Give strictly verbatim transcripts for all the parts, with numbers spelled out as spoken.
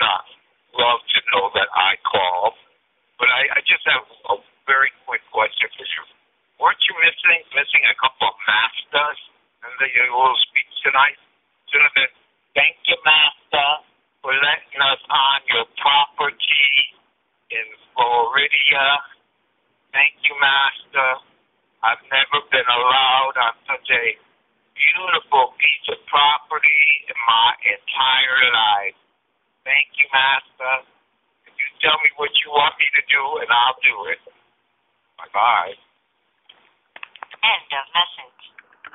not love to know that I called. But I, I just have a very quick question for you. Weren't you missing missing a couple of masters in the, your little speech tonight? Should have been, thank you, master, for letting us on your property in Florida. Thank you, master. I've never been allowed on such a beautiful piece of property in my entire life. Thank you, master. You tell me what you want me to do, and I'll do it. Bye-bye. End of message.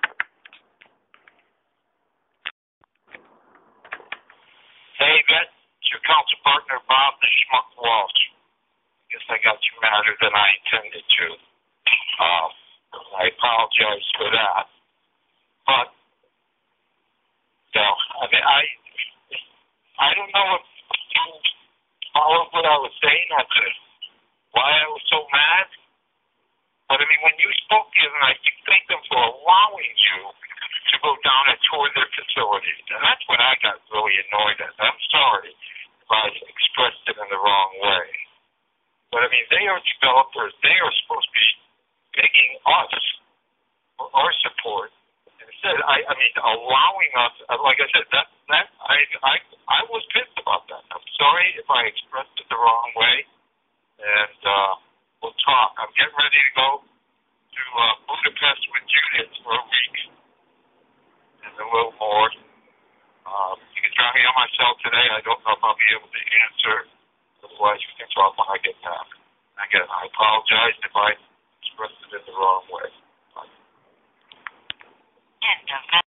Hey, that's your council partner, Bob the Schmuck Walsh. I guess I got you madder than I intended to. Um, I apologize for that. But, so, I mean, I, I don't know if you followed what I was saying, as to why I was so mad. But I mean, when you spoke the other night, you thanked them for allowing you to go down and tour their facilities. And that's what I got really annoyed at. I'm sorry if I expressed it in the wrong way. But I mean, they are developers. They are supposed to be begging us for our support. Instead, I, I mean, allowing us, like I said, that, that I, I, I was pissed about that. I'm sorry if I expressed it the wrong way. And uh, we'll talk. I'm getting ready to go to uh, Budapest with Judith for a week and a little more. Um, you can try me on my cell today. I don't know if I'll be able to answer. Otherwise, you can talk when I get back. Again, I apologize if I expressed it in the wrong way. End of message.